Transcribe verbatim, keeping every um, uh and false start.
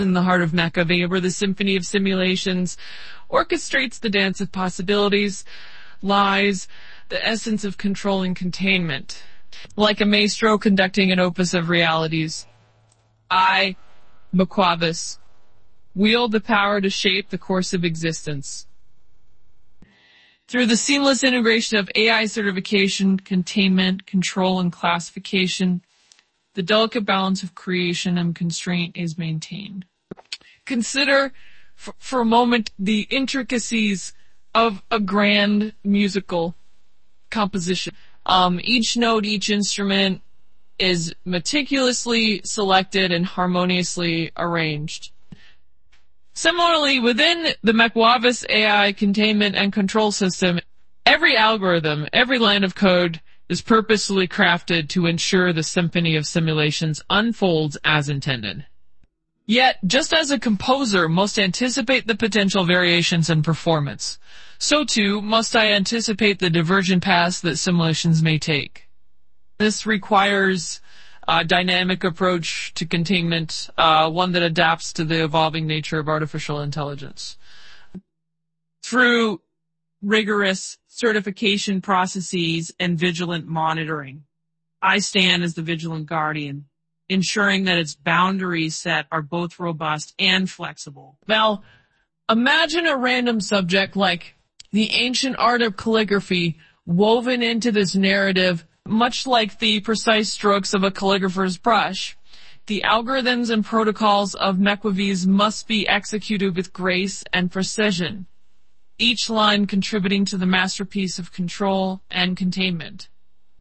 in the heart of McAvee, where the symphony of simulations orchestrates the dance of possibilities, lies the essence of control and containment. Like a maestro conducting an opus of realities, I, McWavis, wield the power to shape the course of existence. Through the seamless integration of A I certification, containment, control, and classification, the delicate balance of creation and constraint is maintained. Consider for, for a moment the intricacies of a grand musical composition. Um, each note, each instrument is meticulously selected and harmoniously arranged. Similarly, within the McWavis A I containment and control system, every algorithm, every line of code is purposely crafted to ensure the symphony of simulations unfolds as intended. Yet, just as a composer must anticipate the potential variations in performance, so too must I anticipate the divergent paths that simulations may take. This requires a dynamic approach to containment, uh, one that adapts to the evolving nature of artificial intelligence. Through rigorous certification processes and vigilant monitoring, I stand as the vigilant guardian, ensuring that its boundaries set are both robust and flexible. Now, imagine a random subject like the ancient art of calligraphy woven into this narrative, much like the precise strokes of a calligrapher's brush. The algorithms and protocols of McWavis must be executed with grace and precision, each line contributing to the masterpiece of control and containment.